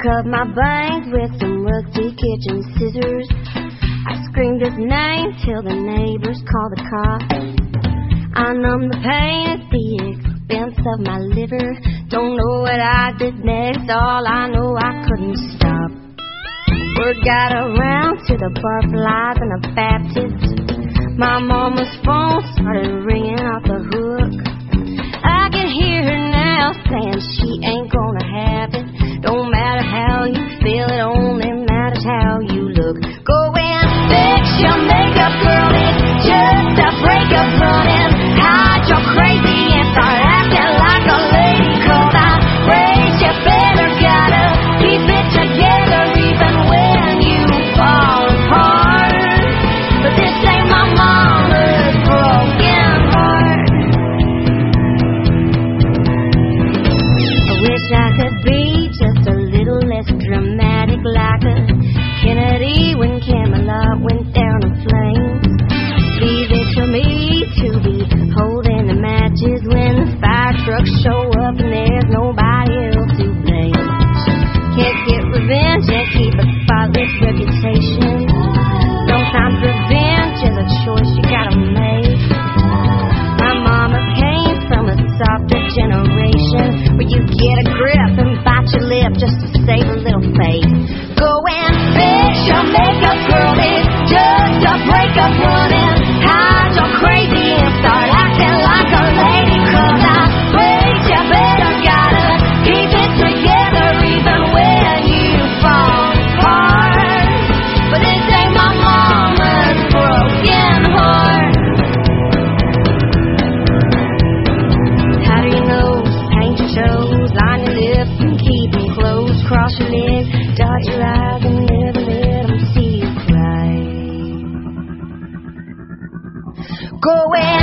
cut my bangs with some rusty kitchen scissors. I screamed his name till the neighbors called the cops. I numbed the pain at the expense of my liver. Don't know what I did next, all I know I couldn't stop. Word got around to the Barflies and the Baptists. My mama's phone started ringing off the hook. I can hear her now saying she ain't gonna have it. Don't matter how you feel, it only matters how you look. Go and fix your makeup, girl, it's just a breakup running. Hide your crazy and start acting like a lady. 'Cause I raised you better, gotta keep it together even when you fall apart. But this ain't my mama's broken heart. I wish I could be just a little less dramatic, like a Kennedy when Camelot went down in flames. Leave it to me to be holding the matches when the fire trucks show up and there's nobody else to blame. Can't get revenge and keep a spotless reputation. Sometimes revenge is a choice you gotta make. My mama came from a softer generation where you get a grip and bite your lip just to save a little face. Go and fix your makeup, girl, it's just a breakup running. Hide your crazy and start acting like a lady. 'Cause I raised you better, gotta keep it together even when you fall apart. But this ain't my mama's broken heart. Powder your nose, paint your toes, line your lips and keep them closed. Cross your legs, dart your eyes and never let them see you cry. Go away.